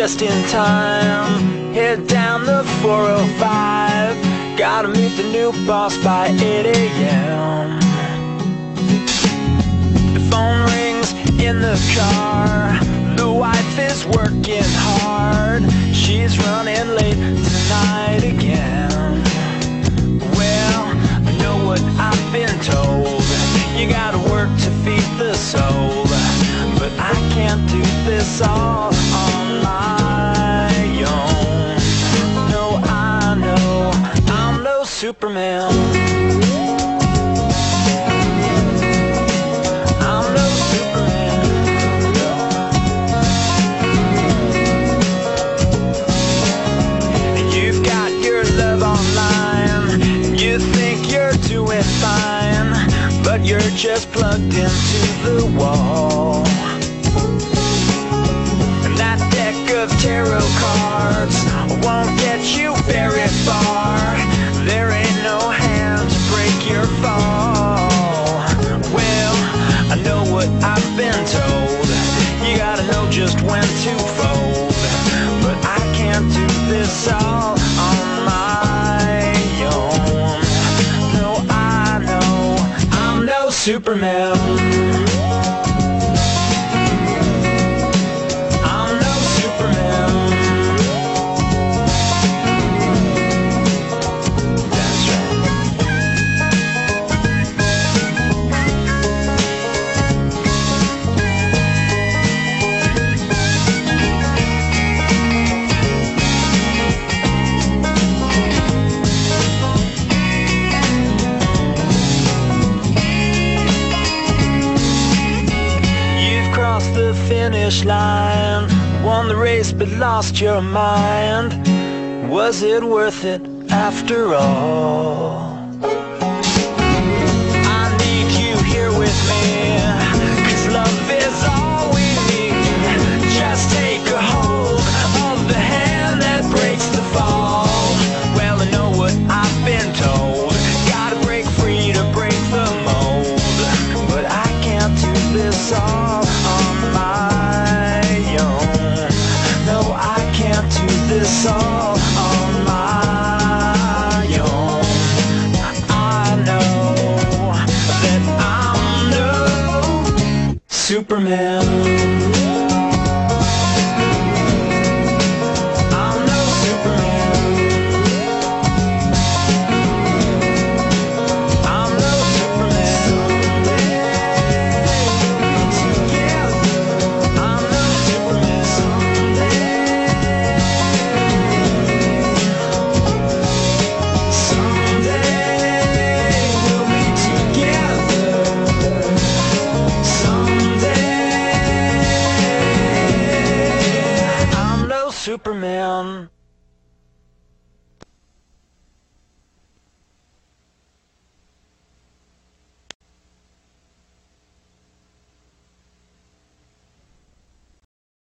just in time. Head down the 405. Gotta meet the new boss by 8 a.m. The phone rings in the car. The wife is working hard. She's running late tonight again. Well, I know what I've been told. You gotta work to feed the soul. But I can't do this all on my own. No, I know I'm no Superman. I'm no Superman. You've got your love online, and you think you're doing fine, but you're just plugged into the wall. And that deck of tarot cards won't get you very far. There ain't no hand to break your fall. Well, I know what I've been told. You gotta know just when to fold. But I can't do this all on my own. No, I know I'm no Superman. I'm no Superman. That's right. You've crossed the finish line, won the race but lost your mind. Was it worth it after all? I need you here with me, 'cause love is all we need. Just take a hold of the hand that breaks the fall. Well, I know what I've been told. Gotta break free to break the mold. But I can't do this all on my own. No, I can't do this all